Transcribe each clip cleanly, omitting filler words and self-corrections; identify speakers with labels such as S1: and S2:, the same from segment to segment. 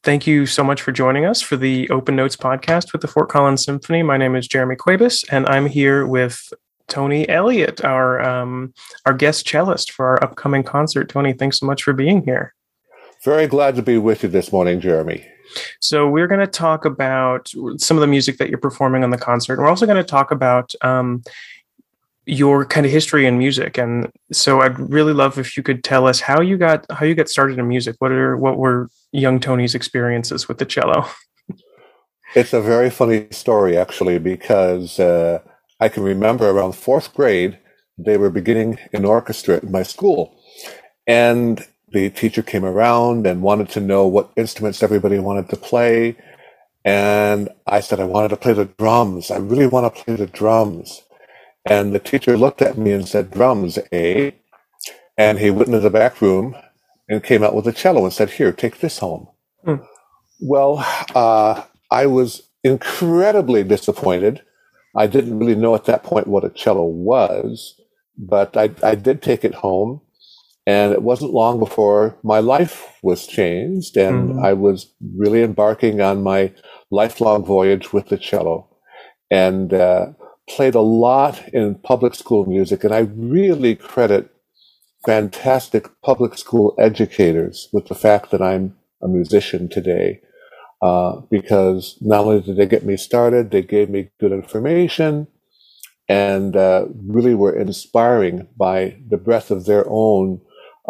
S1: Thank you so much for joining us for the Open Notes podcast with the Fort Collins Symphony. My name is Jeremy Cuevas, and I'm here with Tony Elliott, our guest cellist for our upcoming concert. Tony, thanks so much for being here.
S2: Very glad to be with you this morning, Jeremy.
S1: So we're going to talk about some of the music that you're performing on the concert. We're also going to talk about your kind of history in music, and so I'd really love if you could tell us how you got started in music. What were young Tony's experiences with the cello?
S2: It's a very funny story, actually, because I can remember around fourth grade, they were beginning an orchestra at my school, and the teacher came around and wanted to know what instruments everybody wanted to play, and I said I wanted to play the drums. I really want to play the drums. And the teacher looked at me and said, "Drums, eh?" And he went into the back room and came out with a cello and said, "Here, take this home." Well, I was incredibly disappointed. I didn't really know at that point what a cello was, but I did take it home. And it wasn't long before my life was changed, and I was really embarking on my lifelong voyage with the cello. And played a lot in public school music, and I really credit fantastic public school educators with the fact that I'm a musician today, because not only did they get me started, they gave me good information, and really were inspiring by the breadth of their own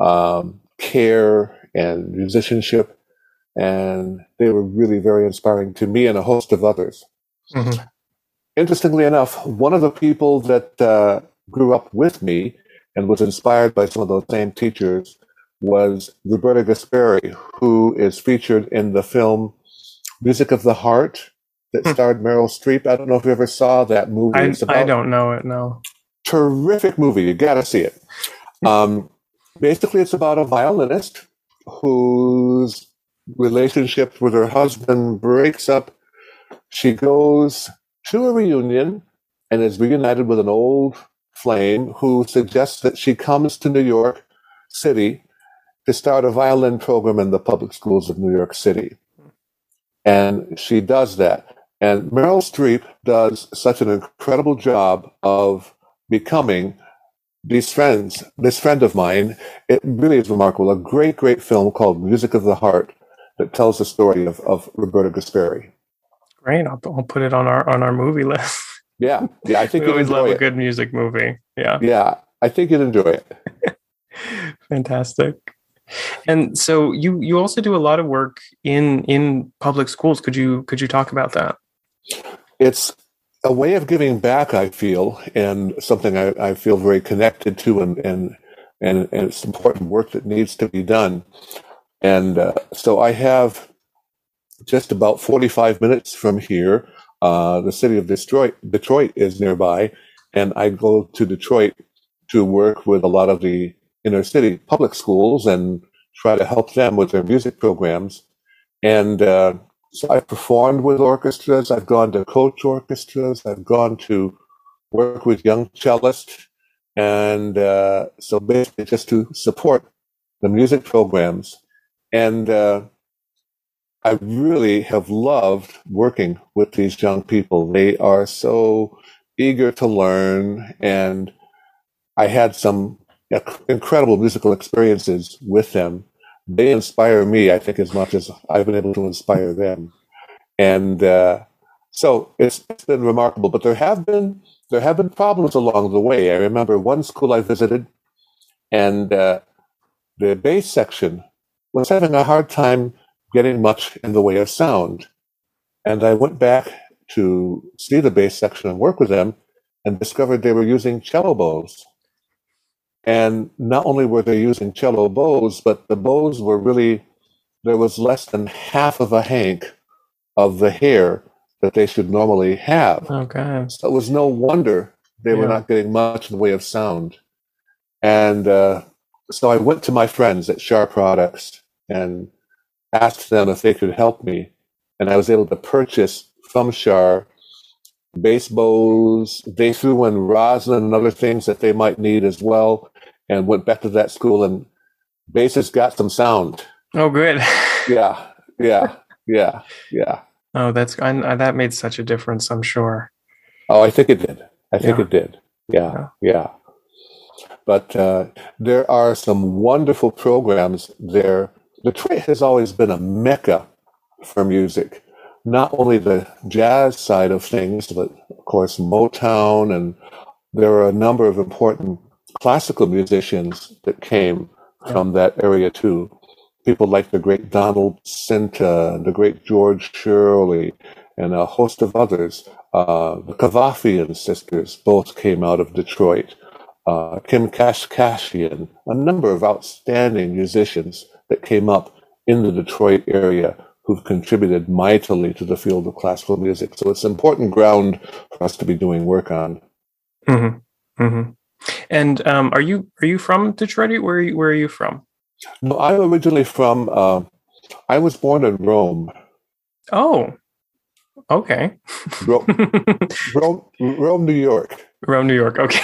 S2: care and musicianship, and they were really very inspiring to me and a host of others. Interestingly enough, one of the people that grew up with me and was inspired by some of those same teachers was Roberta Gasperi, who is featured in the film Music of the Heart that starred Meryl Streep. I don't know if you ever saw that movie.
S1: I don't know it, no.
S2: Terrific movie. You got to see it. Basically, it's about a violinist whose relationship with her husband breaks up. She goes to a reunion and is reunited with an old flame who suggests that she comes to New York City to start a violin program in the public schools of New York City. And she does that. And Meryl Streep does such an incredible job of becoming this friend of mine. It really is remarkable. A great, great film called Music of the Heart that tells the story of Roberta Gasperi.
S1: Great. I'll put it on our movie list.
S2: Yeah. I think
S1: we always love a good music movie.
S2: Yeah, I think you'd enjoy it.
S1: Fantastic. And so you also do a lot of work in public schools. Could you talk about that?
S2: It's a way of giving back, I feel, and something I feel very connected to, and it's important work that needs to be done. And so I have just about 45 minutes from here. The city of Detroit is nearby, and I go to Detroit to work with a lot of the inner city public schools and try to help them with their music programs. And so I've performed with orchestras. I've gone to coach orchestras. I've gone to work with young cellists. And so basically just to support the music programs. And I really have loved working with these young people. They are so eager to learn, and I had some incredible musical experiences with them. They inspire me, I think, as much as I've been able to inspire them. And so it's been remarkable. But there have been problems along the way. I remember one school I visited, and the bass section was having a hard time getting much in the way of sound. And I went back to see the bass section and work with them and discovered they were using cello bows. And not only were they using cello bows, but the bows were really, there was less than half of a hank of the hair that they should normally have.
S1: Okay.
S2: So it was no wonder they were not getting much in the way of sound. And so I went to my friends at Sharp Products and asked them if they could help me, and I was able to purchase from Shar bass bows. They threw in rosin and other things that they might need as well, and went back to that school, and basses got some sound.
S1: Oh, good.
S2: Yeah. Yeah, yeah.
S1: Oh, that made such a difference, I'm sure.
S2: Oh, I think it did. I think
S1: Yeah.
S2: it did. Yeah,
S1: Yeah.
S2: yeah. But there are some wonderful programs there. Detroit has always been a mecca for music, not only the jazz side of things, but of course Motown, and there are a number of important classical musicians that came
S1: Yeah.
S2: from that area too. People like the great Donald Cinta, and the great George Shirley, and a host of others. The Kavafian sisters both came out of Detroit. Kim Kashkashian, a number of outstanding musicians that came up in the Detroit area who've contributed mightily to the field of classical music. So it's important ground for us to be doing work on.
S1: Hmm. Hmm. And are you from Detroit? Where are you from?
S2: No, I'm originally from, I was born in Rome,
S1: Oh, okay.
S2: Rome, Rome, New York.
S1: Rome, New York. Okay.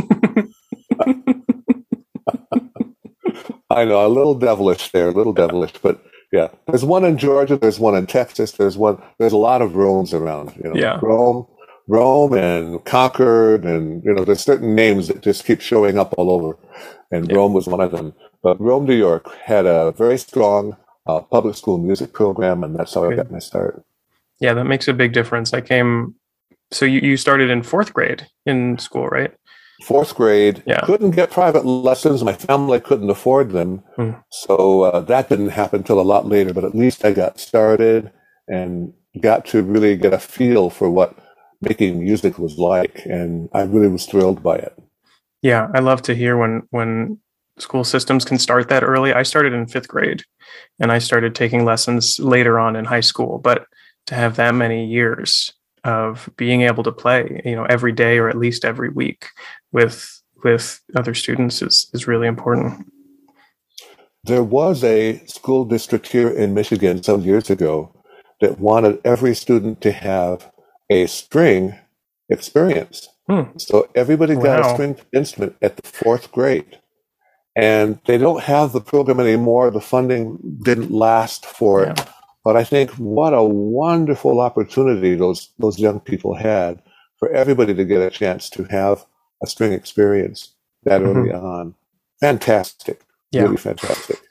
S2: I know, a little devilish there, a little devilish, but yeah. There's one in Georgia, there's one in Texas, there's a lot of Romes around,
S1: Yeah.
S2: Rome and Concord, and, there's certain names that just keep showing up all over, and
S1: Yeah.
S2: Rome was one of them. But Rome, New York had a very strong public school music program, and that's how I got
S1: Good.
S2: my start.
S1: Yeah, that makes a big difference. So you started in fourth grade in school, right?
S2: Fourth grade,
S1: Yeah.
S2: couldn't get private lessons. My family couldn't afford them.
S1: Mm.
S2: So that didn't happen till a lot later, but at least I got started and got to really get a feel for what making music was like. And I really was thrilled by it.
S1: Yeah, I love to hear when school systems can start that early. I started in fifth grade and I started taking lessons later on in high school, but to have that many years of being able to play, every day or at least every week with other students is really important.
S2: There was a school district here in Michigan some years ago that wanted every student to have a string experience.
S1: Hmm.
S2: So everybody got a
S1: Wow.
S2: string instrument at the fourth grade. And they don't have the program anymore. The funding didn't last for
S1: Yeah.
S2: it. But I think what a wonderful opportunity those young people had for everybody to get a chance to have a string experience that early
S1: Hmm.
S2: on. Fantastic,
S1: Yeah.
S2: really fantastic.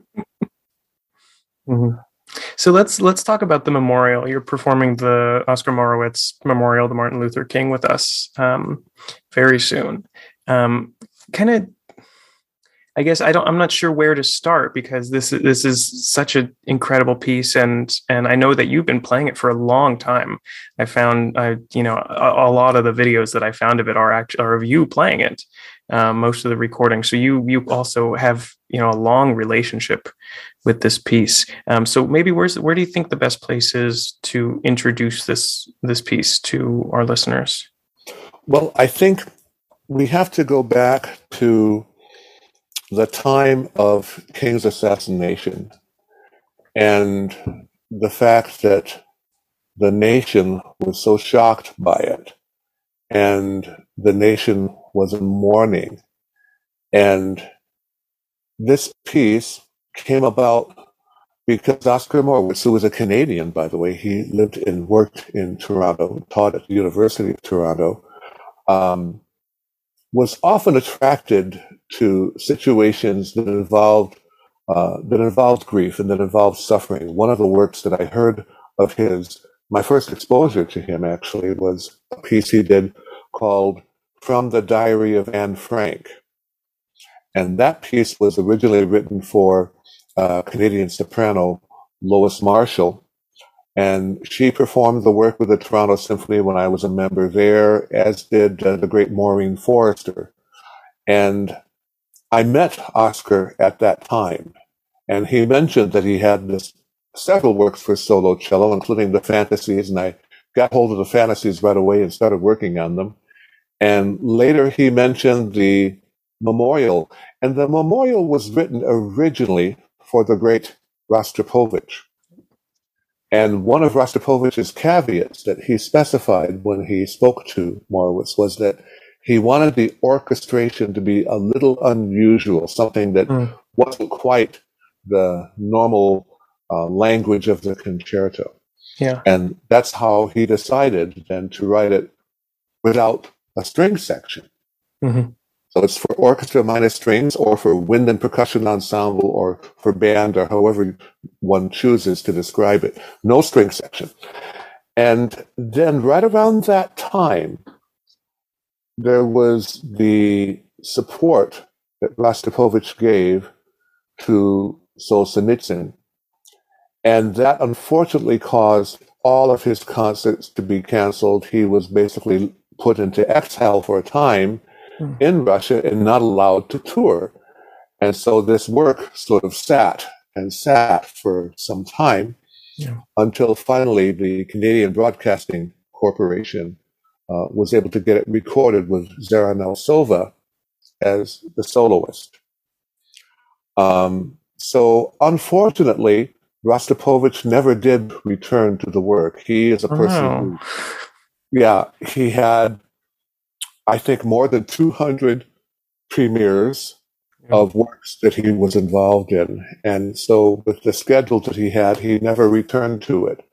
S1: Hmm. So let's talk about the memorial. You're performing the Oscar Morowitz Memorial to Martin Luther King with us very soon. Kind of, I guess I'm not sure where to start because this is such an incredible piece, and I know that you've been playing it for a long time. A lot of the videos that I found of it are of you playing it, most of the recordings. So you also have a long relationship with this piece. So maybe where do you think the best place is to introduce this piece to our listeners?
S2: Well, I think we have to go back to the time of King's assassination and the fact that the nation was so shocked by it, and the nation was in mourning. And this piece came about because Oscar Morowitz, who was a Canadian, by the way, he lived and worked in Toronto, taught at the University of Toronto, um, was often attracted to situations that involved grief and that involved suffering. One of the works that I heard of his, my first exposure to him actually, was a piece he did called "From the Diary of Anne Frank," and that piece was originally written for Canadian soprano Lois Marshall. And she performed the work with the Toronto Symphony when I was a member there, as did the great Maureen Forrester. And I met Oscar at that time, and he mentioned that he had several works for solo cello, including the fantasies, and I got hold of the fantasies right away and started working on them. And later he mentioned the memorial, and the memorial was written originally for the great Rostropovich. And one of Rostropovich's caveats that he specified when he spoke to Morowitz was that he wanted the orchestration to be a little unusual, something that
S1: Mm.
S2: wasn't quite the normal language of the concerto.
S1: Yeah.
S2: And that's how he decided then to write it without a string section.
S1: Mm-hmm.
S2: So it's for orchestra minus strings, or for wind and percussion ensemble, or for band, or however one chooses to describe it. No string section. And then right around that time, there was the support that Rostropovich gave to Solzhenitsyn. And that unfortunately caused all of his concerts to be canceled. He was basically put into exile for a time in Russia and not allowed to tour. And so this work sort of sat for some time until finally the Canadian Broadcasting Corporation was able to get it recorded with Zoran Elsova as the soloist. So unfortunately, Rostropovich never did return to the work. He is a person who, he had, I think, more than 200 premieres of works that he was involved in. And so with the schedule that he had, he never returned to it.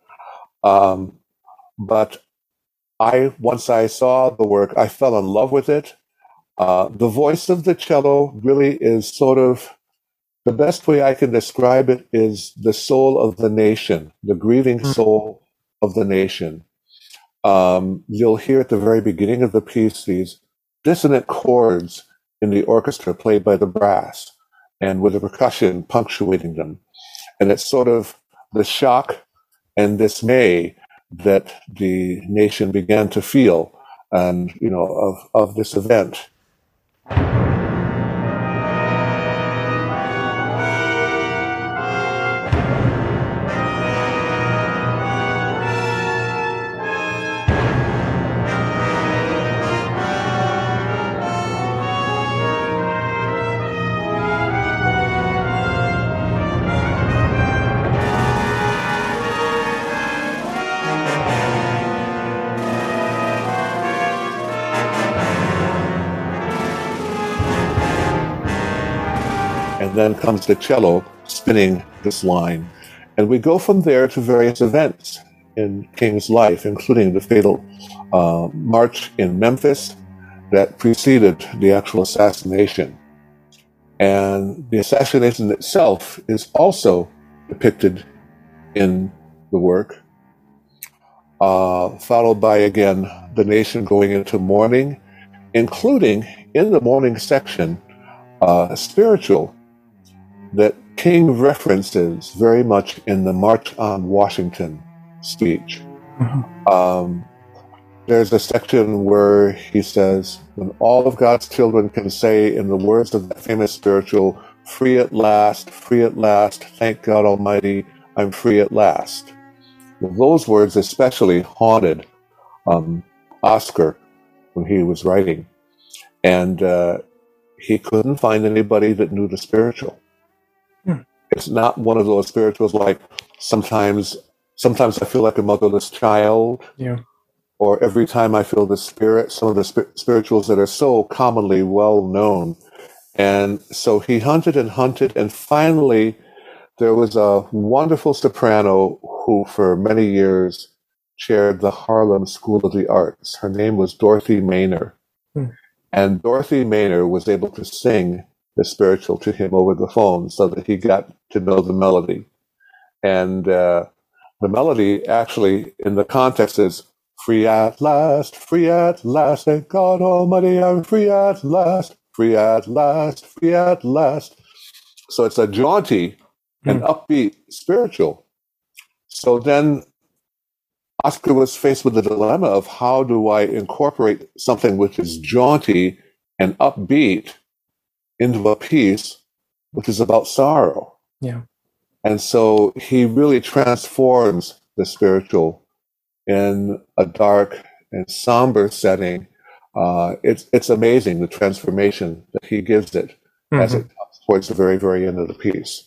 S2: But once I saw the work, I fell in love with it. The voice of the cello really is sort of, the best way I can describe it is the soul of the nation, the grieving soul of the nation. You'll hear at the very beginning of the piece these dissonant chords in the orchestra played by the brass and with the percussion punctuating them. And it's sort of the shock and dismay that the nation began to feel and, of this event. And then comes the cello spinning this line. And we go from there to various events in King's life, including the fatal march in Memphis that preceded the actual assassination. And the assassination itself is also depicted in the work, followed by, again, the nation going into mourning, including in the mourning section, a spiritual that King references very much in the March on Washington speech. There's a section where he says, when all of God's children can say in the words of that famous spiritual, free at last, thank God Almighty, I'm free at last. Well, those words especially haunted Oscar when he was writing. And he couldn't find anybody that knew the spiritual. It's not one of those spirituals like sometimes I feel like a motherless child. Yeah. Or every time I feel the spirit, some of the spirituals that are so commonly well known. And so he hunted, and finally there was a wonderful soprano who for many years chaired the Harlem School of the Arts. Her name was Dorothy Maynor. And Dorothy Maynor was able to sing the spiritual to him over the phone so that he got to know the melody. And the melody actually in the context is, free at last, thank God Almighty, I'm free at last, free at last. So it's a jaunty and upbeat spiritual. So then Oscar was faced with the dilemma of how do I incorporate something which is jaunty and upbeat into a piece which is about sorrow. Yeah. And so he really transforms the spiritual in a dark and somber setting. It's amazing the transformation that he gives it as it comes towards the very, very end of the piece.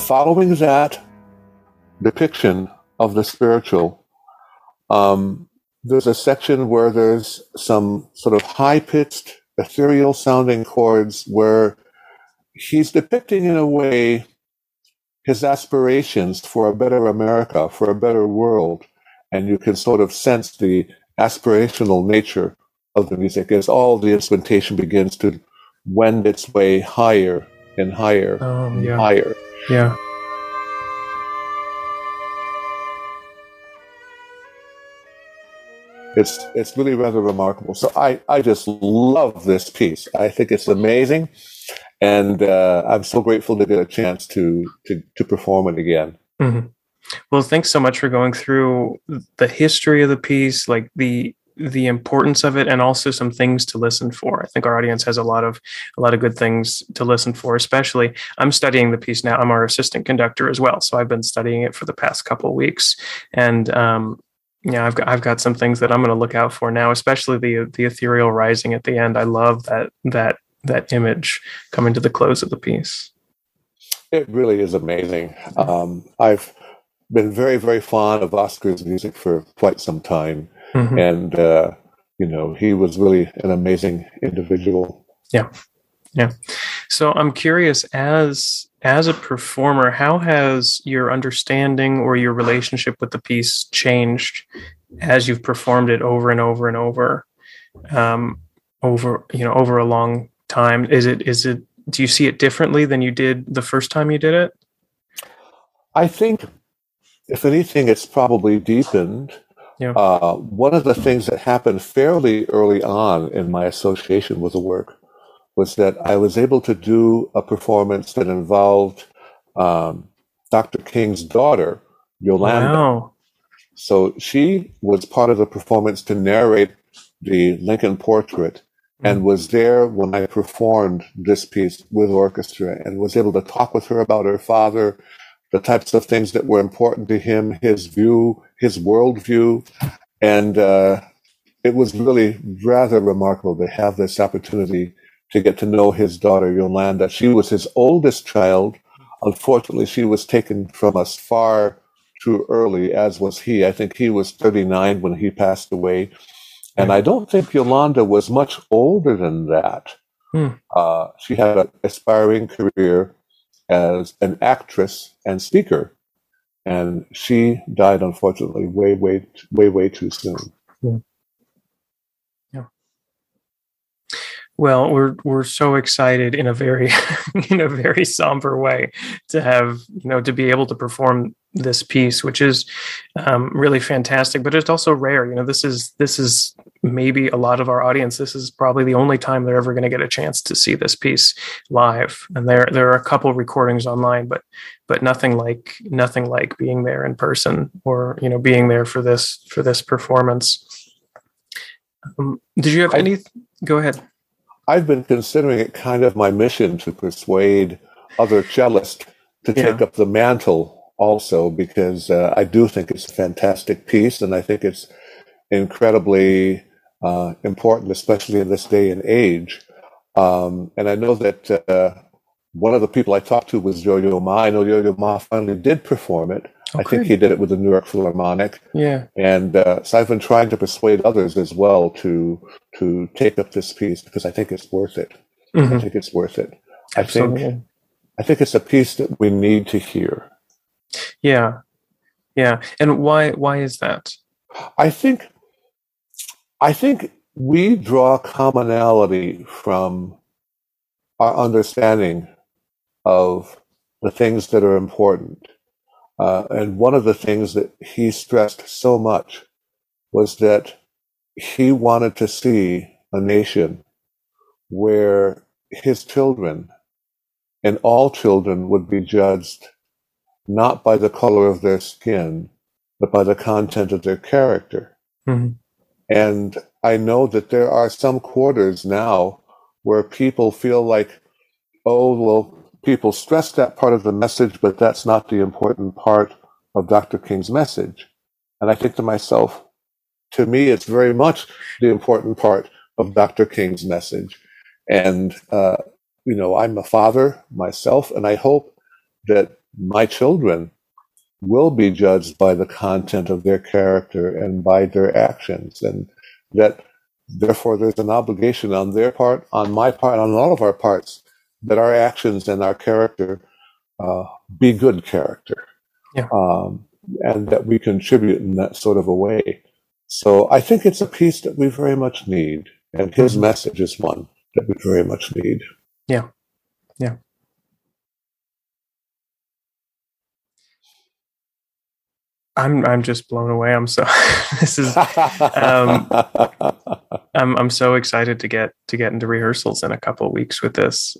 S2: following that depiction of the spiritual, there's a section where there's some sort of high-pitched, ethereal-sounding chords where he's depicting, in a way, his aspirations for a better America, for a better world, and you can sort of sense the aspirational nature of the music as all the instrumentation begins to wend its way higher and higher and higher.
S1: Yeah.
S2: It's really rather remarkable. So I just love this piece. I think it's amazing, and I'm so grateful to get a chance to perform it again.
S1: Mm-hmm. Well, thanks so much for going through the history of the piece, like the importance of it, and also some things to listen for. I think our audience has a lot of good things to listen for. Especially, I'm studying the piece now. I'm our assistant conductor as well, so I've been studying it for the past couple of weeks, and yeah, I've got some things that I'm going to look out for now, especially the ethereal rising at the end. I love that image coming to the close of the piece.
S2: It really is amazing. I've been very, very fond of Oscar's music for quite some time, mm-hmm. and he was really an amazing individual.
S1: Yeah. So I'm curious, as a performer, how has your understanding or your relationship with the piece changed as you've performed it over and over and over, over a long time? Is it? Do you see it differently than you did the first time you did it?
S2: I think, if anything, it's probably deepened.
S1: Yeah.
S2: One of the things that happened fairly early on in my association with the work was that I was able to do a performance that involved Dr. King's daughter, Yolanda.
S1: Wow.
S2: So she was part of the performance to narrate the Lincoln portrait, and was there when I performed this piece with orchestra, and was able to talk with her about her father, the types of things that were important to him, his view, his worldview. And it was really rather remarkable to have this opportunity to get to know his daughter, Yolanda. She was his oldest child. Unfortunately, she was taken from us far too early, as was he. I think he was 39 when he passed away. And I don't think Yolanda was much older than that. She had an aspiring career as an actress and speaker. And she died, unfortunately, way too soon.
S1: Yeah. Well, we're so excited in a very somber way to have, to be able to perform this piece, which is really fantastic, but it's also rare. This is maybe a lot of our audience. This is probably the only time they're ever going to get a chance to see this piece live. And there are a couple recordings online, but nothing like being there in person, or being there for this performance. Did you have any? Go ahead.
S2: I've been considering it kind of my mission to persuade other cellists to take up the mantle also, because I do think it's a fantastic piece, and I think it's incredibly important, especially in this day and age. And I know that one of the people I talked to was Yo-Yo Ma. I know Yo-Yo Ma finally did perform it. I think he did it with the New York Philharmonic.
S1: Yeah.
S2: And so I've been trying to persuade others as well to take up this piece, because I think it's worth it. Mm-hmm. I think it's worth it.
S1: Absolutely.
S2: I think it's a piece that we need to hear.
S1: Yeah. And why is that?
S2: I think we draw commonality from our understanding of the things that are important. And one of the things that he stressed so much was that he wanted to see a nation where his children and all children would be judged not by the color of their skin, but by the content of their character. Mm-hmm. And I know that there are some quarters now where people feel like, people stress that part of the message, but that's not the important part of Dr. King's message. And I think to myself, to me, it's very much the important part of Dr. King's message. And, I'm a father myself, and I hope that my children will be judged by the content of their character and by their actions, and that therefore there's an obligation on their part, on my part, on all of our parts, that our actions and our character be good character,
S1: Yeah.
S2: and that we contribute in that sort of a way. So I think it's a piece that we very much need, and his message is one that we very much need.
S1: Yeah. Yeah. I'm just blown away. I'm so this is I'm so excited to get into rehearsals in a couple of weeks with this.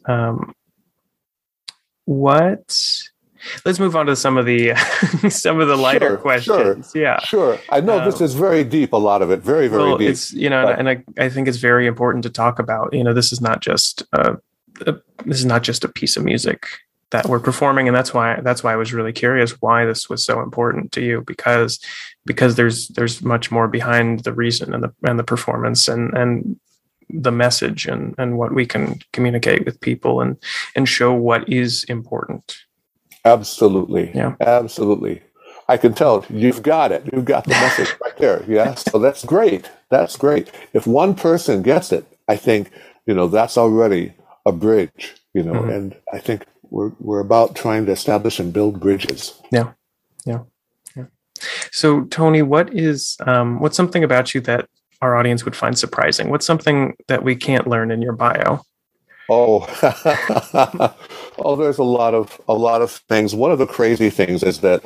S1: Let's move on to some of the lighter questions. Yeah,
S2: sure. I know this is very deep. A lot of it, very deep.
S1: It's and I think it's very important to talk about. This is not just a piece of music that we're performing, and that's why I was really curious why this was so important to you, because there's much more behind the reason and the performance and the message and what we can communicate with people and show what is important.
S2: Absolutely.
S1: Yeah.
S2: Absolutely. I can tell you've got it. You've got the message right there. Yeah. So that's great. That's great. If one person gets it, I think, that's already a bridge, and I think we're about trying to establish and build bridges.
S1: Yeah. So Tony, what's something about you that our audience would find surprising? What's something that we can't learn in your bio?
S2: Oh, there's a lot of things. One of the crazy things is that,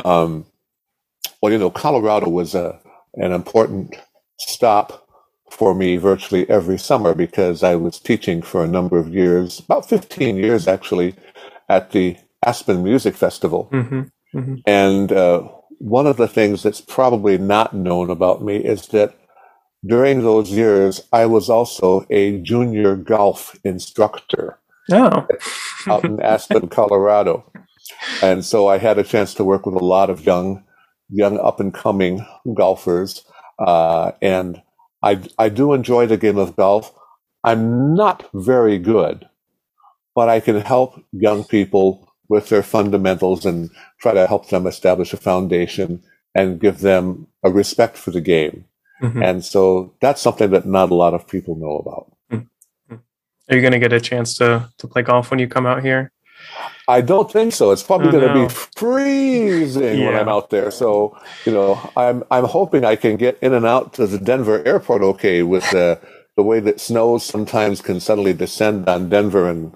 S2: Colorado was an important stop for me virtually every summer, because I was teaching for a number of years, about 15 years actually, at the Aspen Music Festival. And one of the things that's probably not known about me is that during those years, I was also a junior golf instructor out in Aspen, Colorado. And so I had a chance to work with a lot of young up-and-coming golfers. And I do enjoy the game of golf. I'm not very good, but I can help young people with their fundamentals and try to help them establish a foundation and give them a respect for the game. And so that's something that not a lot of people know about.
S1: Are you going to get a chance to play golf when you come out here?
S2: I don't think so. It's probably going to be freezing when I'm out there. So, I'm hoping I can get in and out to the Denver airport okay, with the way that snow sometimes can suddenly descend on Denver and,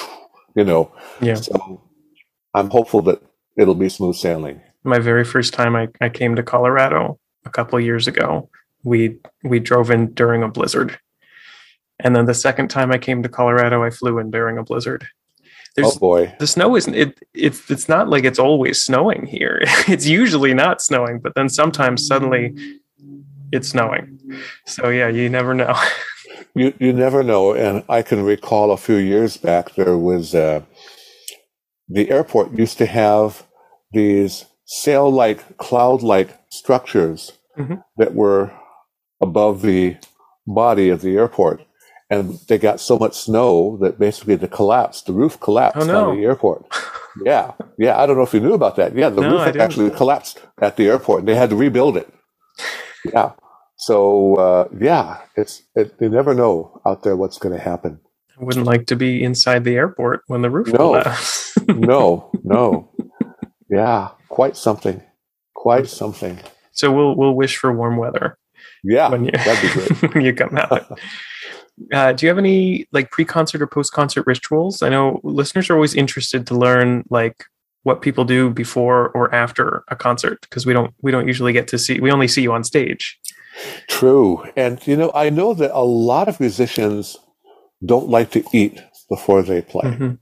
S2: So I'm hopeful that it'll be smooth sailing.
S1: My very first time I came to Colorado a couple of years ago, we drove in during a blizzard. And then the second time I came to Colorado, I flew in during a blizzard.
S2: Oh boy.
S1: The snow isn't it's not like it's always snowing here. It's usually not snowing, but then sometimes suddenly it's snowing. So yeah, you never know.
S2: You never know. And I can recall a few years back, there was the airport used to have these sail-like, cloud-like structures that were above the body of the airport. And they got so much snow that basically the roof collapsed on the airport. Yeah. I don't know if you knew about that. Yeah, the roof actually collapsed at the airport and they had to rebuild it. Yeah. So, you never know out there what's going to happen.
S1: I wouldn't like to be inside the airport when the roof collapsed.
S2: No. Yeah, quite something. So
S1: we'll wish for warm weather.
S2: Yeah, that'd be great.
S1: When you come out. Do you have any pre-concert or post-concert rituals? I know listeners are always interested to learn what people do before or after a concert, because we don't usually get to see. We only see you on stage.
S2: True, and I know that a lot of musicians don't like to eat before they play,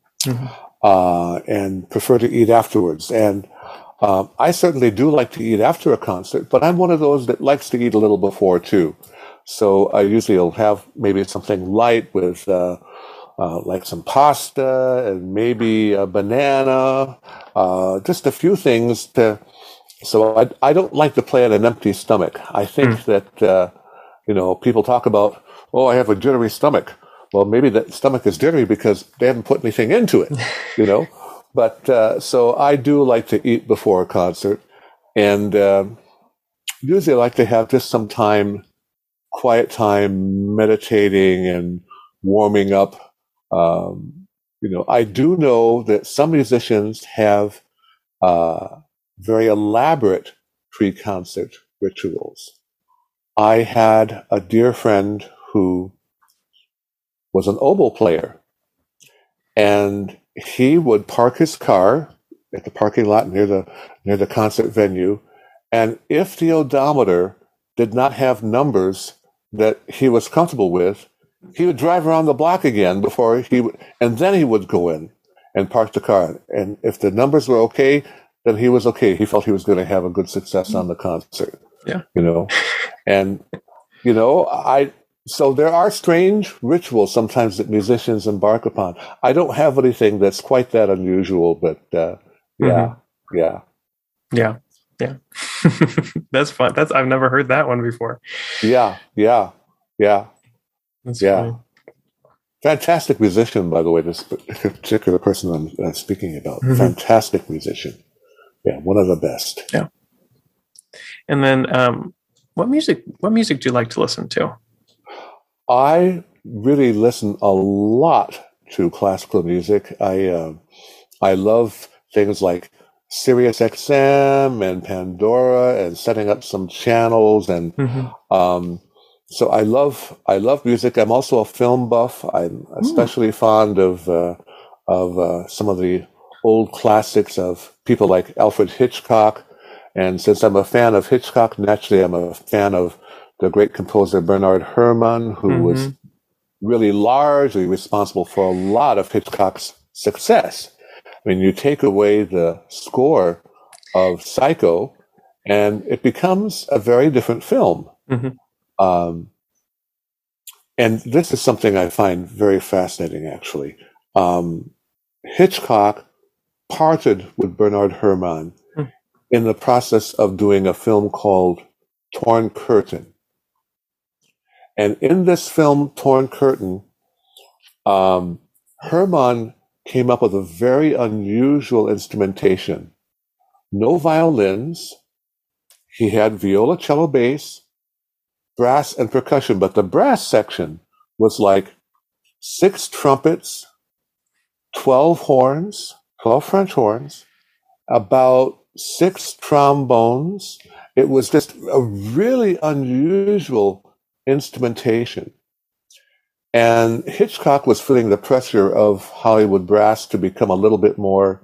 S2: and prefer to eat afterwards. And I certainly do like to eat after a concert, but I'm one of those that likes to eat a little before too. So I usually will have maybe something light with some pasta and maybe a banana, just a few things so I don't like to play on an empty stomach. I think that, people talk about, I have a jittery stomach. Well, maybe that stomach is jittery because they haven't put anything into it, But so I do like to eat before a concert, and usually I like to have just some time, quiet time, meditating and warming up. I do know that some musicians have very elaborate pre-concert rituals. I had a dear friend who was an oboe player, and he would park his car at the parking lot near the concert venue, and if the odometer did not have numbers that he was comfortable with, he would drive around the block again and then he would go in and park the car. And if the numbers were okay, then he was okay. He felt he was going to have a good success on the concert.
S1: Yeah.
S2: And so there are strange rituals sometimes that musicians embark upon. I don't have anything that's quite that unusual, but yeah.
S1: That's fun. I've never heard that one before.
S2: Yeah.
S1: That's funny.
S2: Fantastic musician, by the way, this particular person I'm speaking about.
S1: Mm-hmm.
S2: Fantastic musician. Yeah, one of the best.
S1: Yeah. And then what music do you like to listen to?
S2: I really listen a lot to classical music. I love things like Sirius XM and Pandora and setting up some channels, and so I love music. I'm also a film buff. I'm especially fond of some of the old classics of people like Alfred Hitchcock. And since I'm a fan of Hitchcock, naturally I'm a fan of the great composer Bernard Herrmann, who was really largely responsible for a lot of Hitchcock's success. I mean, you take away the score of Psycho, and it becomes a very different film. And this is something I find very fascinating, actually. Hitchcock parted with Bernard Herrmann in the process of doing a film called Torn Curtain. And in this film, Torn Curtain, Herrmann came up with a very unusual instrumentation. No violins. He had viola, cello, bass, brass, and percussion. But the brass section was like 6 trumpets, 12 horns, 12 French horns, about 6 trombones. It was just a really unusual instrumentation. And Hitchcock was feeling the pressure of Hollywood brass to become a little bit more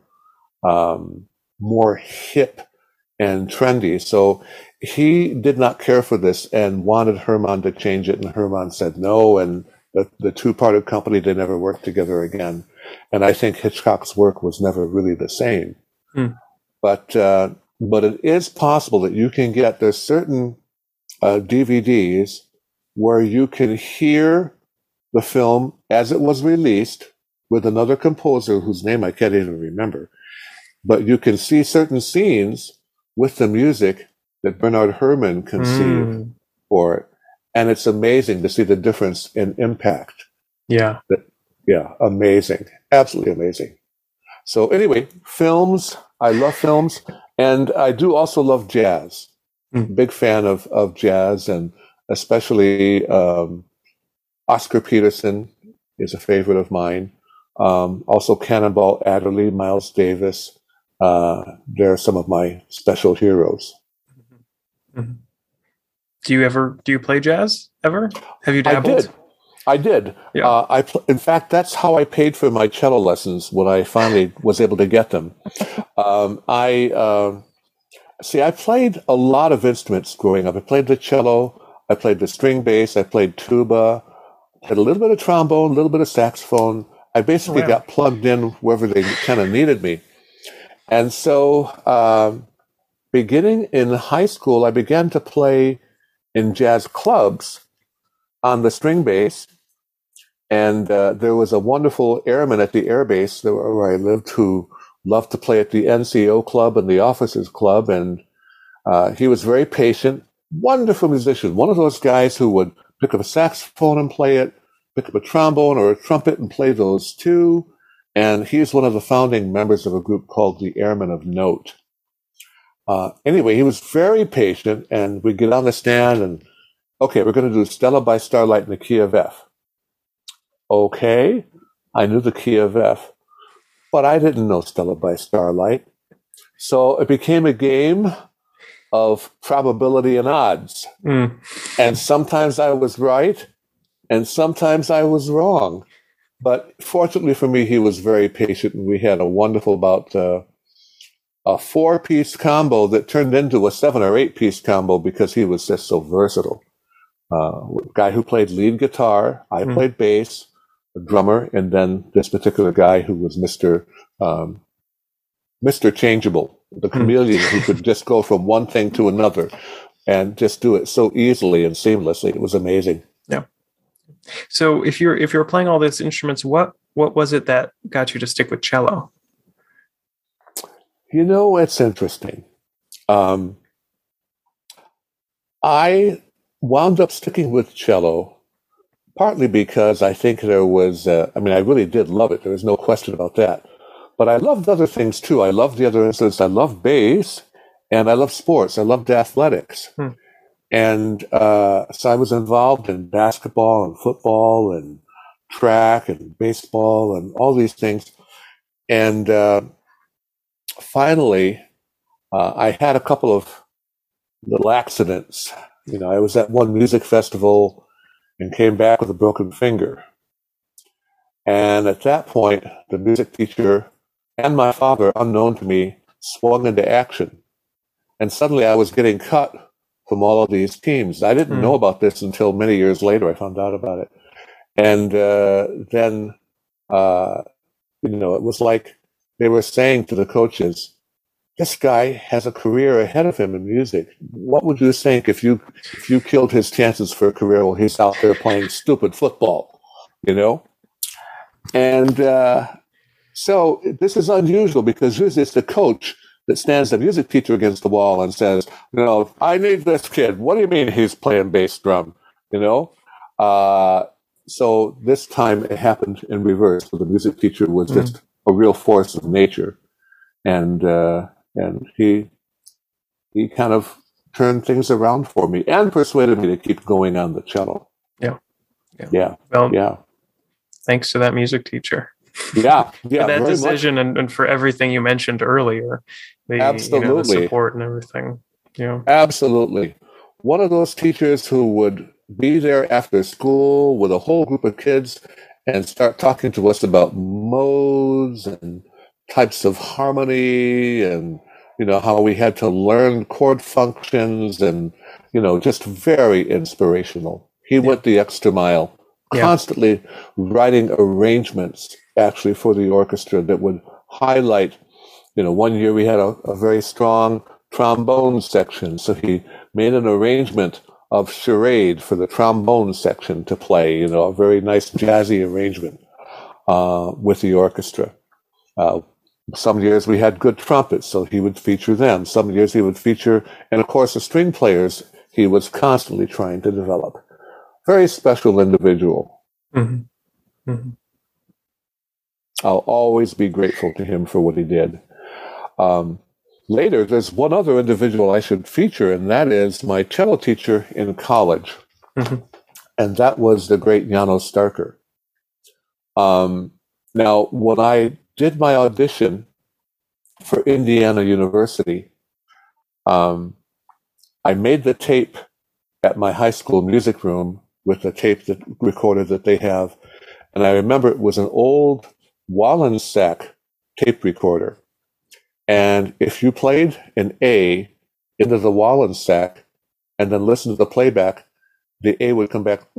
S2: hip and trendy. So he did not care for this and wanted Herrmann to change it. And Herrmann said no. And the two parted company, they never worked together again. And I think Hitchcock's work was never really the same. But it is possible that you can there's certain DVDs where you can hear the film as it was released with another composer whose name I can't even remember. But you can see certain scenes with the music that Bernard Herrmann conceived for it. And it's amazing to see the difference in impact.
S1: Yeah.
S2: Amazing. Absolutely amazing. So anyway, films. I love films. And I do also love jazz. Big fan of jazz, and especially Oscar Peterson is a favorite of mine. Also Cannonball Adderley, Miles Davis. They're some of my special heroes.
S1: Do you play jazz ever? Have you dabbled?
S2: I did. Yeah. In fact, that's how I paid for my cello lessons when I finally was able to get them. I played a lot of instruments growing up. I played the cello, I played the string bass, I played tuba, had a little bit of trombone, a little bit of saxophone. I basically got plugged in wherever they kind of needed me. And so beginning in high school, I began to play in jazz clubs on the string bass. And there was a wonderful airman at the air base where I lived who loved to play at the NCO club and the officers club. And he was very patient, wonderful musician, one of those guys who would pick up a saxophone and play it, pick up a trombone or a trumpet and play those too. And he's one of the founding members of a group called the Airmen of Note. Anyway, he was very patient, and we get on the stand and, okay, we're going to do Stella by Starlight in the key of F. Okay, I knew the key of F, but I didn't know Stella by Starlight. So it became a game of probability and odds. And sometimes I was right, and sometimes I was wrong. But fortunately for me, he was very patient, and we had a wonderful about a 4-piece combo that turned into a 7 or 8-piece combo because he was just so versatile. Guy who played lead guitar, I played bass, a drummer, and then this particular guy who was Mr. Changeable, the chameleon who could just go from one thing to another and just do it so easily and seamlessly. It was amazing.
S1: Yeah. So if you're playing all these instruments, what was it that got you to stick with cello?
S2: You know, it's interesting. I wound up sticking with cello partly because I think there was, I really did love it. There was no question about that. But I loved other things too. I loved the other instruments. I loved bass, and I loved sports. I loved athletics. And so I was involved in basketball and football and track and baseball and all these things. And finally, I had a couple of little accidents. You know, I was at one music festival and came back with a broken finger. And at that point, the music teacher and my father, unknown to me, swung into action. And suddenly I was getting cut from all of these teams. I didn't know about this until many years later. I found out about it. And then, it was like they were saying to the coaches, this guy has a career ahead of him in music. What would you think if you killed his chances for a career while he's out there playing stupid football, you know? And so this is unusual because usually it's the coach that stands the music teacher against the wall and says, I need this kid. What do you mean he's playing bass drum? So this time it happened in reverse, where the music teacher was just a real force of nature. And he kind of turned things around for me and persuaded me to keep going on the cello. Yeah. Well,
S1: thanks to that music teacher.
S2: Yeah.
S1: For that decision and for everything you mentioned earlier.
S2: Absolutely.
S1: The support and everything. Yeah.
S2: Absolutely. One of those teachers who would be there after school with a whole group of kids and start talking to us about modes and types of harmony and, how we had to learn chord functions and, just very inspirational. He went the extra mile, constantly writing arrangements actually for the orchestra that would highlight, one year we had a very strong trombone section. So he made an arrangement of charade for the trombone section to play, a very nice jazzy arrangement with the orchestra. Some years we had good trumpets, so he would feature them. Some years he would feature, and of course the string players he was constantly trying to develop. Very special individual.
S1: Mm-hmm. Mm-hmm.
S2: I'll always be grateful to him for what he did. Later, there's one other individual I should feature, and that is my cello teacher in college. And that was the great Janos Starker. Now, when I did my audition for Indiana University, I made the tape at my high school music room with the tape recorder that they have. And I remember it was an old Wallensack tape recorder. And if you played an A into the Wallensack and then listened to the playback, the A would come back.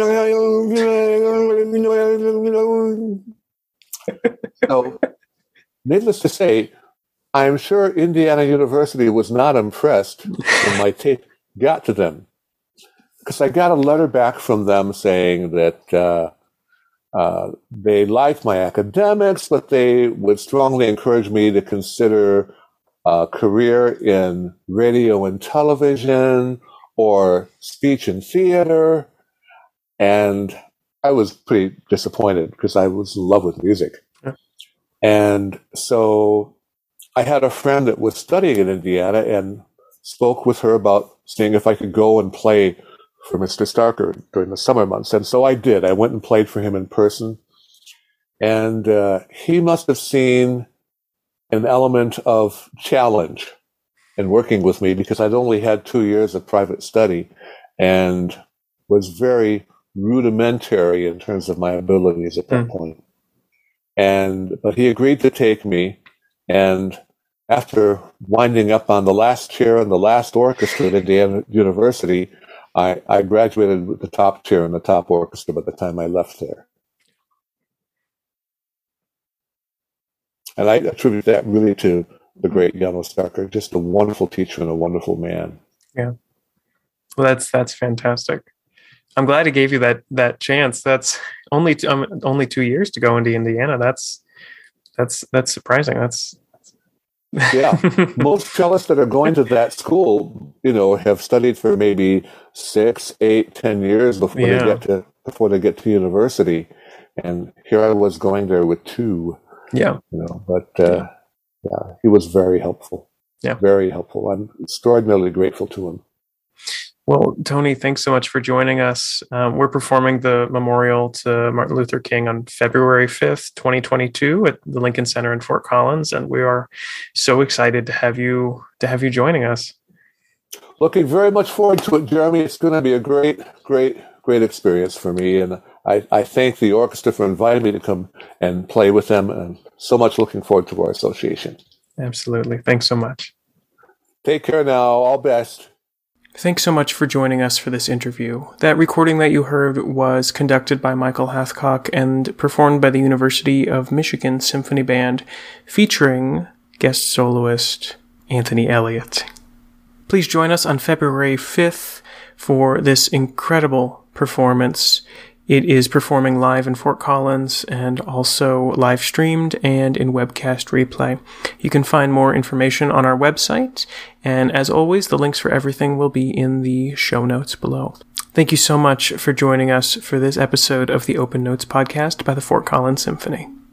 S2: So, needless to say, I'm sure Indiana University was not impressed when my tape got to them. Because I got a letter back from them saying that they liked my academics, but they would strongly encourage me to consider a career in radio and television or speech and theater. And I was pretty disappointed because I was in love with music. And so I had a friend that was studying in Indiana and spoke with her about seeing if I could go and play for Mr. Starker during the summer months. And so I did. I went and played for him in person. And he must have seen an element of challenge in working with me because I'd only had 2 years of private study and was very rudimentary in terms of my abilities at that point. But he agreed to take me. And after winding up on the last chair in the last orchestra at Indiana University, I graduated with the top chair in the top orchestra by the time I left there. And I attribute that really to the great János Starker, just a wonderful teacher and a wonderful man.
S1: Yeah. Well, that's fantastic. I'm glad he gave you that chance. That's only 2 years to go into Indiana. That's surprising.
S2: Yeah. Most cellists that are going to that school, have studied for maybe 6, 8, 10 years before they get to university. And here I was going there with 2.
S1: Yeah.
S2: He was very helpful.
S1: Yeah.
S2: Very helpful. I'm extraordinarily grateful to him.
S1: Well, Tony, thanks so much for joining us. We're performing the memorial to Martin Luther King on February 5th, 2022 at the Lincoln Center in Fort Collins. And we are so excited to have you joining us.
S2: Looking very much forward to it, Jeremy. It's going to be a great, great, great experience for me. And I thank the orchestra for inviting me to come and play with them, and so much looking forward to our association.
S1: Absolutely. Thanks so much.
S2: Take care now. All best.
S1: Thanks so much for joining us for this interview. That recording that you heard was conducted by Michael Hathcock and performed by the University of Michigan Symphony Band, featuring guest soloist Anthony Elliott. Please join us on February 5th for this incredible performance. It is performing live in Fort Collins and also live streamed and in webcast replay. You can find more information on our website, and as always, the links for everything will be in the show notes below. Thank you so much for joining us for this episode of the Open Notes podcast by the Fort Collins Symphony.